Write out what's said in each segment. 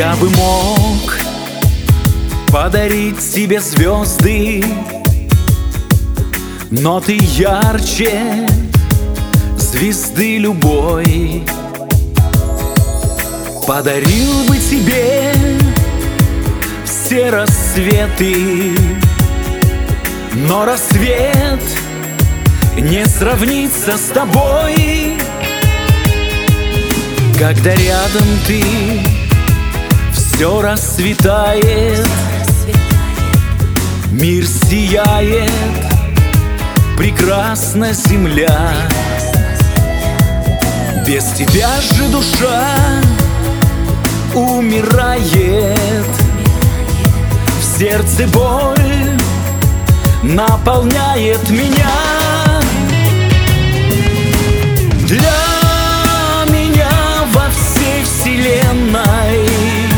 Я бы мог подарить тебе звезды, но ты ярче звезды любой. Подарил бы тебе все рассветы, но рассвет не сравнится с тобой. Когда рядом ты, все расцветает, мир сияет, прекрасна земля. Без тебя же душа умирает, в сердце боль наполняет меня. Для меня во всей вселенной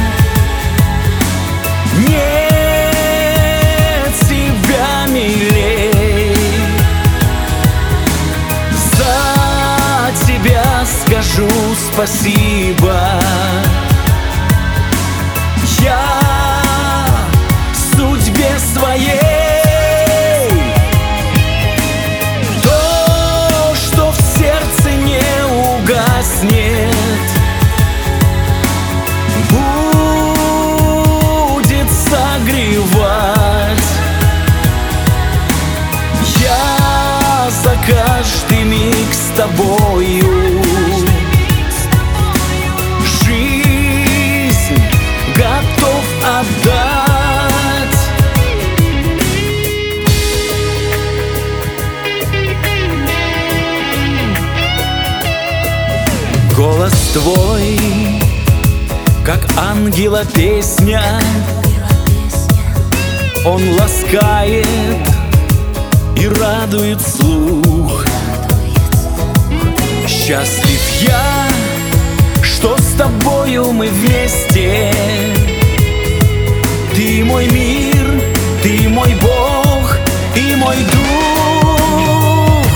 нет тебя милей. За тебя скажу спасибо. Я судьбе своей. То, что в сердце не угаснет, будет согревать. Я за каждый миг с тобою. Жизнь готов отдать. Голос твой, как ангела песня, он ласкает и радует слух. Счастлив я, что с тобою мы вместе. Ты мой мир, ты мой Бог и мой дух.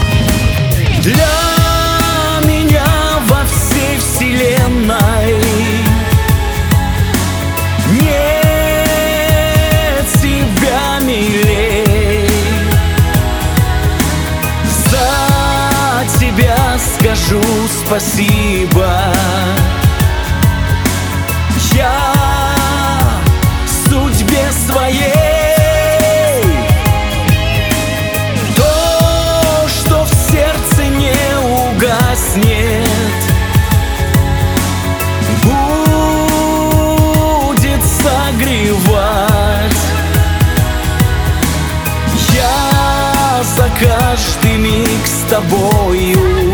Для меня во всей вселенной нет тебя милей. За тебя скажу спасибо. Я судьбе своей. То, что в сердце не угаснет, будет согревать. Я за каждый миг с тобою.